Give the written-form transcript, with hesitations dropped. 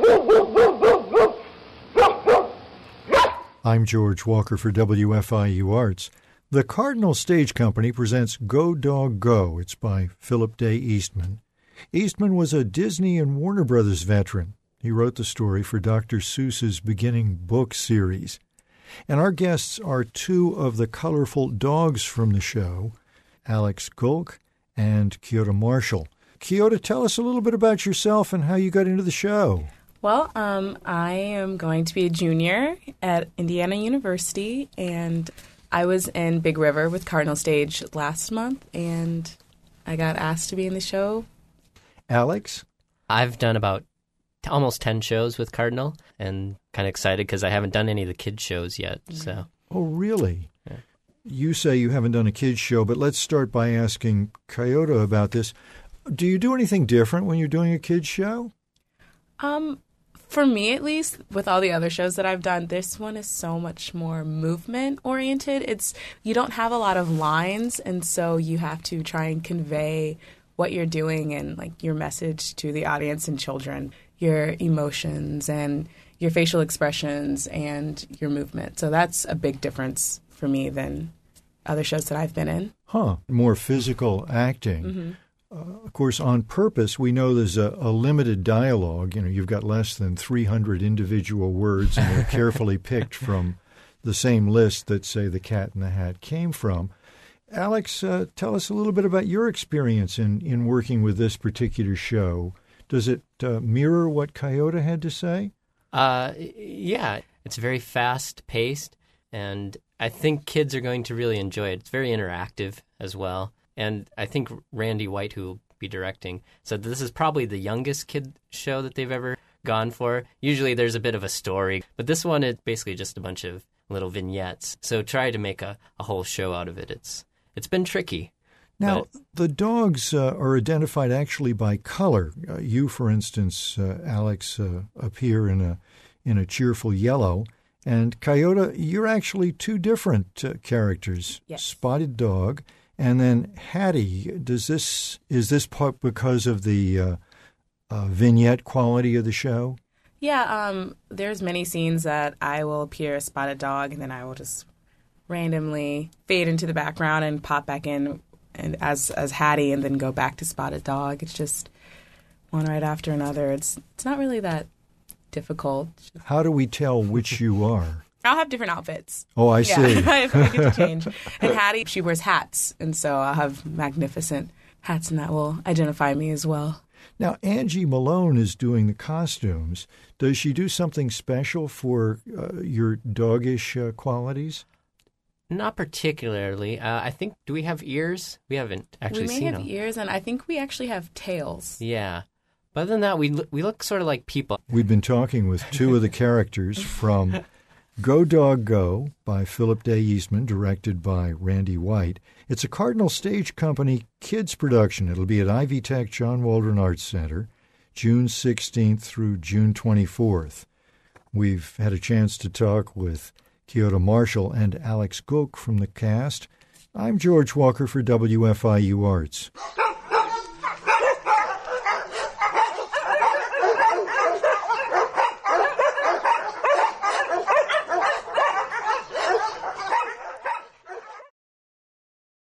I'm George Walker for WFIU Arts. The Cardinal Stage Company presents Go Dog Go. It's by Philip Day Eastman. Eastman was a Disney and Warner Brothers veteran. He wrote the story for Dr. Seuss's beginning book series. And our guests are two of the colorful dogs from the show, Alex Gulk and Kyoto Marshall. Kyoto, tell us a little bit about yourself and how you got into the show. Well, I am going to be a junior at Indiana University, and I was in Big River with Cardinal Stage last month, and I got asked to be in the show. Alex? I've done about almost 10 shows with Cardinal, and kind of excited because I haven't done any of the kids' shows yet. So. Oh, really? Yeah. You say you haven't done a kids' show, but let's start by asking Kyoto about this. Do you do anything different when you're doing a kids' show? For me, at least, with all the other shows that I've done, this one is so much more movement-oriented. You don't have a lot of lines, and so you have to try and convey what you're doing and like your message to the audience and children, your emotions and your facial expressions and your movement. So that's a big difference for me than other shows that I've been in. More physical acting. Mm-hmm. Of course, on purpose, we know there's a limited dialogue. You know, you've got less than 300 individual words, and they're carefully picked from the same list that, say, The Cat in the Hat came from. Alex, tell us a little bit about your experience in working with this particular show. Does it mirror what Kyoto had to say? Yeah, it's very fast-paced, and I think kids are going to really enjoy it. It's very interactive as well. And I think Randy White, who will be directing, said this is probably the youngest kid show that they've ever gone for. Usually there's a bit of a story, but this one is basically just a bunch of little vignettes. So try to make a whole show out of it. It's been tricky. Now, the dogs are identified actually by color. You, for instance, Alex, appear in a cheerful yellow. And Kyoto, you're actually two different characters. Yes. Spotted Dog. And then Hattie, is this part because of the vignette quality of the show? Yeah, there's many scenes that I will appear as Spotted Dog, and then I will just randomly fade into the background and pop back in and as Hattie, and then go back to Spotted Dog. It's just one right after another. It's not really that difficult. How do we tell which you are? I'll have different outfits. Oh, I see. I get to change. And Hattie, she wears hats, and so I'll have magnificent hats, and that will identify me as well. Now, Angie Malone is doing the costumes. Does she do something special for your doggish qualities? Not particularly. I think, do we have ears? We haven't actually seen them. We may have ears, and I think we actually have tails. Yeah. But other than that, we look sort of like people. We've been talking with two of the characters from Go Dog Go by Philip Day Eastman, directed by Randy White. It's a Cardinal Stage Company kids production. It'll be at Ivy Tech John Waldron Arts Center, June 16th through June 24th. We've had a chance to talk with Kyoto Marshall and Alex Gulk from the cast. I'm George Walker for WFIU Arts.